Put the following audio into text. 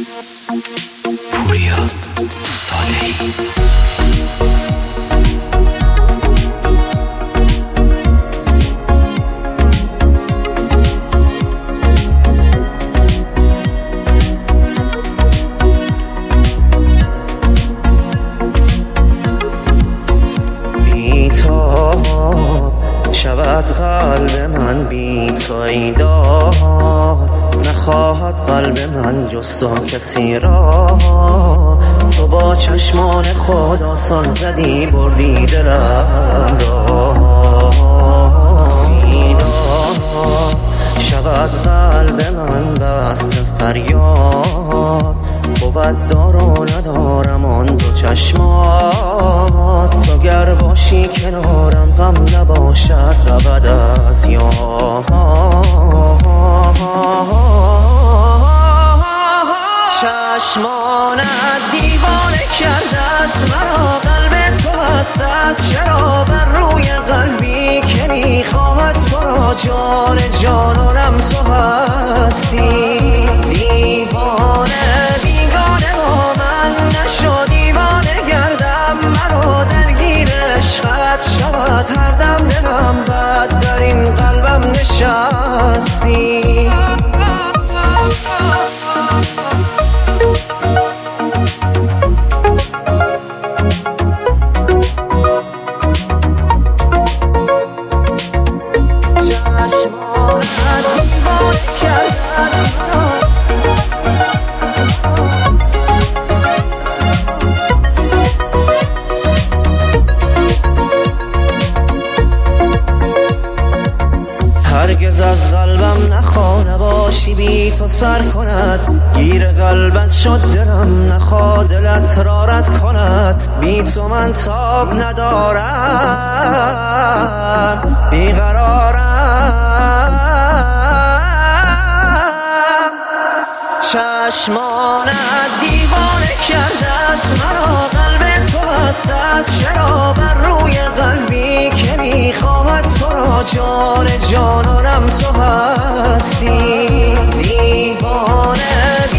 پوریا صالحی. شود قلب من بی تو ای داد، نخواهد قلب من جز تو کسی را. تو با چشمان خود آسان زدی بردی دلم را. شود قلب من بست فریاد، بود دار و ندارم آن دو چشمات. تو گر باشی کنارم غم نباشد رود از یاد. چشمانت دیوانه کرده است مرا، قلب تو بسته است چرا بر روی قلبی که میخواهد تو را. جان جانانم تو هستی، دیوانه بیگانه با من نشو. دیوانه گردم مرا درگیر عشقت شود هر دم دلم بد در این قلبم نشستی. هرگز از قلبم نخوا نباشی بی تو سر کند. گیر قلبت شد دلم نخوا دلت را رد کند. بی تو من تاب ندارم بیقرارم. چشمانت دیوانه کرده است مرا، قلب تو بسته است چرا بر روی قلبی که میخواهد تو را. جان جانانم تو هستی، دیوانه